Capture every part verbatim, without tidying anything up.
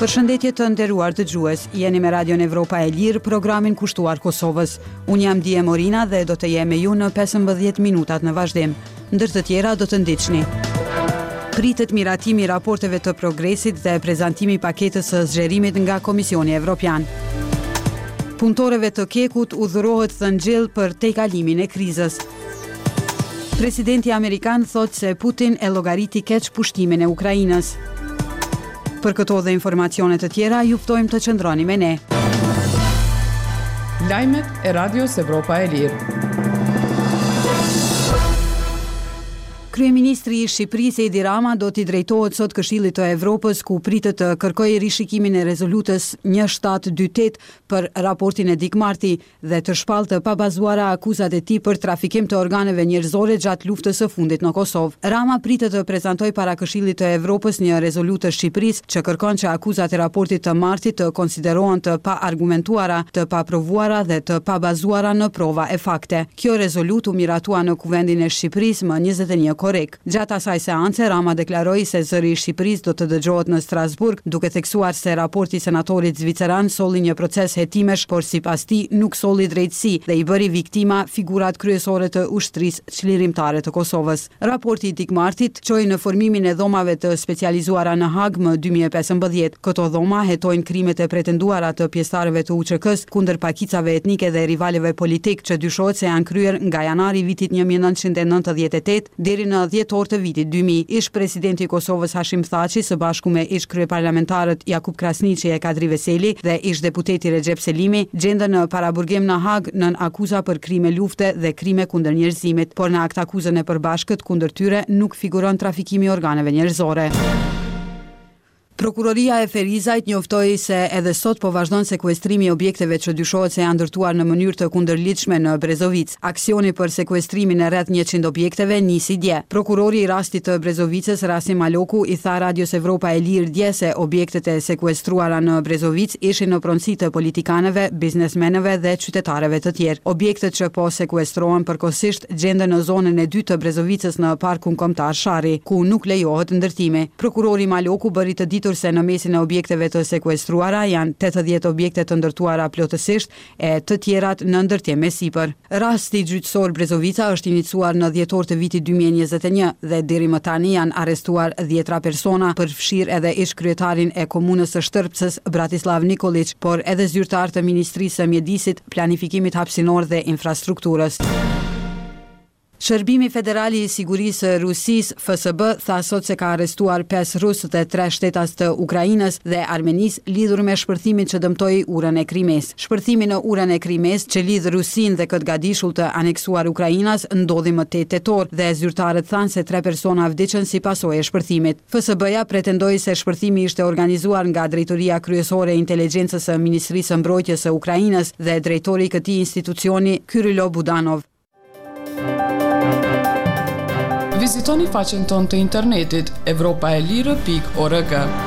Përshëndetje të nderuar dëgjues, jeni me Radion Evropa e Lirë, programin kushtuar Kosovës. Unë jam Dije Morina dhe do të jem me ju në pesëmbëdhjetë minutat në vazhdim. Ndër të tjera do të ndiqni. Pritet miratimi i raporteve të progresit dhe prezantimi i paketës së zgjerimit nga Komisioni Evropian. Punëtorëve të Kekut udhërohet thëngjell për tejkalimin e krizës. Presidenti amerikan thotë se Putin e llogariti keq pushtimin e Ukrainës. Për këto dhe informacione të tjera, ju ftojmë të qëndroni me ne. Lajmet e Radios Evropa e Lirë. Kryeministri i Shqipërisë Edi Rama do t'i drejtohet sot Këshillit të Evropës, ku pritet të kërkojë rishikimin e rezolutës një shtatë dy tetë për raportin e Dikmarti dhe të shpallë të pabazuara akuzat e tij për trafikim të organeve njerëzore gjatë luftës së fundit në Kosovë. Rama pritet të prezantojë para Këshillit të Evropës një rezolutë të Shqipërisë që kërkon që akuzat e raportit të martit të konsiderohen të paargumentuara, të paprovuara dhe të pabazuara në prova e fakte. Kjo rezolutë u miratua në Kuvendin e Shqipërisë më njëzet e një korrik. Gjatë asaj seance, Rama deklaroi se zëri i Shqipërisë do të dëgjohet në Strasburg, duke theksuar se raporti i senatorit zviceran solli një proces hetimesh, por sipas tij nuk solli drejtësi dhe i bëri viktima figurat kryesore të ushtrisë çlirimtare të Kosovës. Raporti i Dikmartit çoi në formimin e dhomave të specializuara në Hag më dy mijë e pesëmbëdhjetë. Këto dhoma hetojnë krimet e pretenduara të pjesëtarëve të U Q K-s kundër pakicave etnike dhe rivaleve politik që dyshohet se janë kryer nga janari i vitit një mijë nëntëqind e nëntëdhjetë e tetë deri në dhjetor të vitit dy mijë. Ish presidenti i Kosovës Hashim Thaçi së bashku me ish kryeparlamentarët Jakub Krasniqi e Kadri Veseli dhe ish deputeti Recep Selimi gjenden në paraburgim në Hag nën akuza për krime lufte dhe krime kundër njerëzimit, por në akt akuzën e përbashkët kundër tyre nuk figuron trafikimi i organeve njerëzore. Prokuroria e Ferizajt njoftoi se edhe sot po vazhdon sekuestrimi i objekteve që dyshohet se janë ndërtuar në mënyrë të kundërligjshme në Brezovic. Aksioni për sekuestrimin e rreth njëqind objekteve nisi dje. Prokurori i rastit të Brezovicës, Rasim Maloku, i tha Radios Evropa e Lirë dje se objektet e sekuestruara në Brezovic ishin në pronësi të politikanëve, biznesmenëve dhe qytetarëve të tjerë. Objektet që po sekuestrohen përkohësisht gjenden në zonën e dytë të Brezovicës në parkun kombëtar Shari, ku nuk lejohet ndërtimi. Prokurori Maloku bëri të ditur se në mesin e objekteve të sekuestruara janë tetëdhjetë objekte të ndërtuara plotësisht e të tjerat në ndërtim me sipër. Rasti gjyqësor Brezovica është iniciuar në dhjetor të vitit dy mijë e njëzet e një dhe deri më tani janë arrestuar dhjetra persona, përfshirë edhe ish kryetarin e komunës së Shtërpsës Bratislav Nikolić, por edhe zyrtar të Ministrisë së Mjedisit, Planifikimit Hapësinor dhe Infrastrukturës. Shërbimi Federali i Sigurisë Rusisë F S B tha sot se ka arrestuar pesë rusë dhe tre shtetas të Ukrainës dhe Armenisë lidhur me shpërthimin që dëmtoi urën e Krimes. Shpërthimi në urën e Krimes që lidh Rusinë dhe këtë gadishull të aneksuar Ukrainas ndodhi më tetë tetor dhe zyrtarët thanë se tre persona vdiqën si pasojë e shpërthimit. F S B-ja pretendoi se shpërthimi ishte organizuar nga Drejtoria Kryesore e Inteligjencës së Ministrisë së Mbrojtjes së Ukrainës dhe drejtori i këtij institucioni Kyrylo Budanov. Vizitoni faqen tonë të internetit evropaelire pikë org.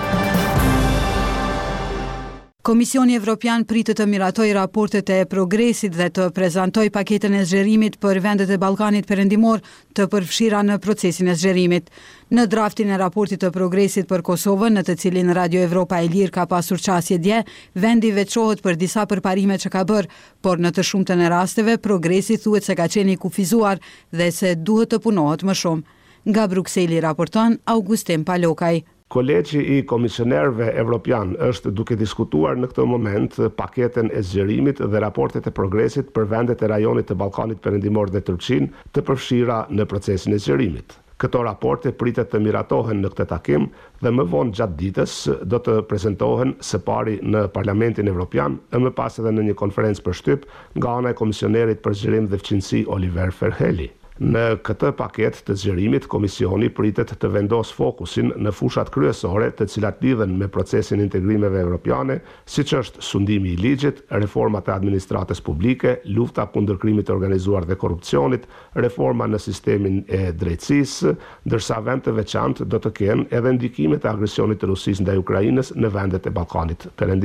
Komisioni Evropian pritet të miratoj raportet e progresit dhe të prezantoj paketën e zgjerimit për vendet e Ballkanit Perëndimor të përfshira në procesin e zgjerimit. Në draftin e raportit të progresit për Kosovën, në të cilin Radio Evropa e Lirë ka pasur qasje dje, vendi veçohet për disa përparime që ka bërë, por në të shumtën e rasteve progresi thuhet se ka qenë i kufizuar dhe se duhet të punohet më shumë. Nga Brukseli raporton Augustin Palokaj. Kolegji i komisionerëve evropian është duke diskutuar në këtë moment paketën e zgjerimit dhe raportet e progresit për vendet e rajonit të Ballkanit Perëndimor dhe Turqinë të përfshira në procesin e zgjerimit. Këto raporte pritet të miratohen në këtë takim dhe më vonë gjatë ditës do të prezantohen së pari në Parlamentin Evropian e më pas edhe në një konferencë për shtyp nga ana e komisionerit për zgjerim dhe fqinësi Oliver Ferheli. Në këtë paket të zgjerimit, Komisioni pritet të vendos fokusin në fushat kryesore të cilat lidhen me procesin e integrimeve evropiane, siç është sundimi i ligjit, reformat e administratës publike, lufta kundër krimit të organizuar dhe korrupsionit, reforma në sistemin e drejtësisë, ndërsa vend të veçantë do të kenë edhe ndikimet e agresionit të Rusisë ndaj Ukrainës në vendet e Ballkanit Perëndimor.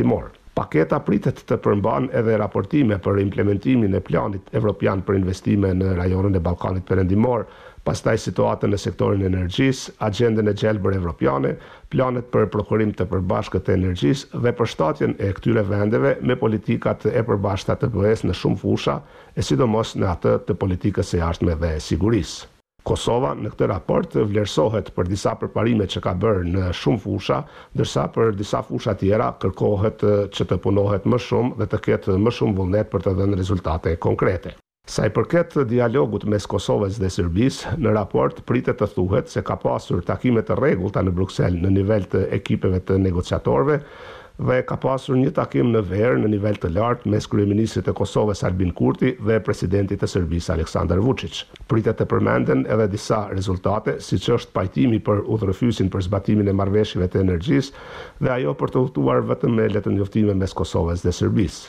Paketa pritet të përmban edhe raportime për implementimin e planit evropian për investime në rajonin e Ballkanit Perëndimor, pastaj situatën në sektorin e energjisë, agjendën e gjelbër evropiane, planet për prokurim të përbashkët të energjisë dhe përshtatjen e këtyre vendeve me politikat e përbashkëta të B E-s në shumë fusha, e sidomos në atë të politikës së jashtme dhe sigurisë. Kosova në këtë raport vlerësohet për disa përparime që ka bërë në shumë fusha, ndërsa për disa fusha tjera kërkohet që të punohet më shumë dhe të ketë më shumë vullnet për të dhënë rezultate konkrete. Sa i përket dialogut mes Kosovës dhe Serbisë, në raport pritet të thuhet se ka pasur takime të rregullta në Bruksel në nivel të ekipeve të negociatorëve dhe ka pasur një takim në verë në nivel të lartë mes kryeministrit të Kosovës Albin Kurti dhe presidentit të Serbisë Aleksandar Vučić. Pritet të përmenden edhe disa rezultate, siç është pajtimi për udhërrëfysin për zbatimin e marrëveshjeve të energjisë dhe ajo për të udhëtuar vetëm me letë njoftime mes Kosovës dhe Serbisë.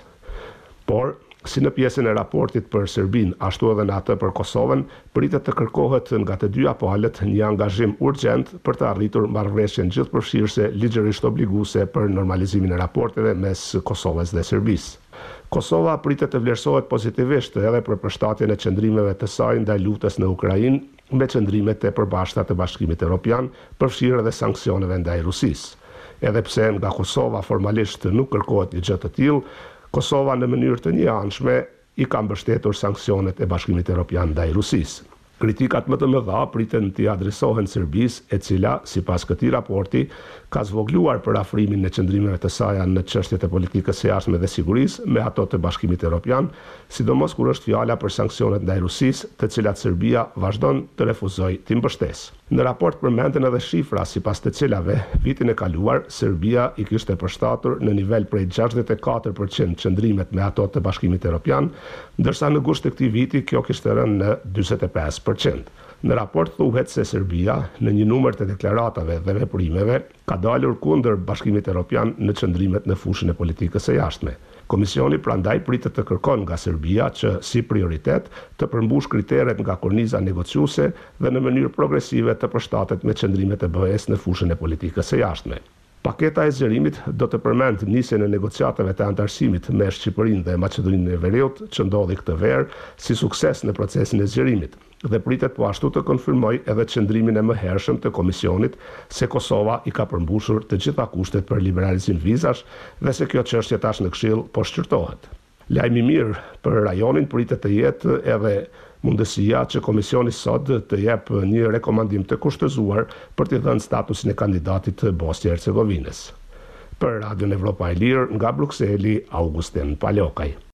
Por si në pjesën e raportit për Serbinë, ashtu edhe në atë për Kosovën, pritet të kërkohet nga të dyja palët një angazhim urgjent për të arritur marrëveshjen gjithëpërfshirëse ligjërisht obliguese për normalizimin e raporteve mes Kosovës dhe Serbisë. Kosova pritet të vlerësohet pozitivisht edhe për përshtatjen e qëndrimeve të saj ndaj luftës në Ukrainë me qëndrimet e përbashkëta të Bashkimit Evropian, përfshirë edhe sanksioneve ndaj Rusisë. Edhe pse nga Kosova formalisht nuk kërkohet një gjë të tillë, Kosova në mënyrë të njëanshme i ka mbështetur sanksionet e Bashkimit Evropian ndaj Rusisë. Kritikat më të mëdha priten t'i adresohen Serbisë, e cila, sipas këtij raporti, ka zvogluar për afrimin në qëndrimeve të saj në çështjet e politikës së jashtme dhe sigurisë me ato të Bashkimit Evropian, sidomos kur është fjala për sanksionet ndaj Rusisë, të cilat Serbia vazhdon të refuzojë t'i mbështesë. Në raport përmenden edhe shifra sipas të cilave vitin e kaluar Serbia i kishte përshtatur në nivel prej gjashtëdhjetë e katër përqind qëndrimet me ato të Bashkimit Evropian, ndërsa në gusht të këtij viti kjo kishte rënë në njëzet e pesë përqind. Në raport thuhet se Serbia, në një numër të deklaratave dhe veprimeve, ka dalur kundër Bashkimit Evropian në qëndrimet në fushën e politikës së jashtme. Komisioni prandaj pritet të kërkon nga Serbia që, si prioritet, të përmbush kriteret nga korniza negociuese dhe në mënyrë progresive të përshtatet me qëndrimet e B E-s në fushën e politikës së jashtme. Paketa e zgjerimit do të përmend nisjen e negociatave të antarësimit me Shqipërinë dhe Maqedoninë e Veriut, që ndodhi këtë verë, si sukses në procesin e zgjerimit, dhe pritet po ashtu të konfirmoj edhe qëndrimin e mëhershëm të Komisionit se Kosova i ka përmbushur të gjitha kushtet për liberalizim vizash dhe se kjo çështje tash në Këshill po shqyrtohet. Lajmi i mirë për rajonin pritet të jetë edhe mundësia që Komisioni sot të jep një rekomandim të kushtëzuar për t'i dhënë statusin e kandidatit të Bosnjë-Hercegovinës. Për Radion Evropa e Lirë, nga Brukseli, Augustin Palokaj.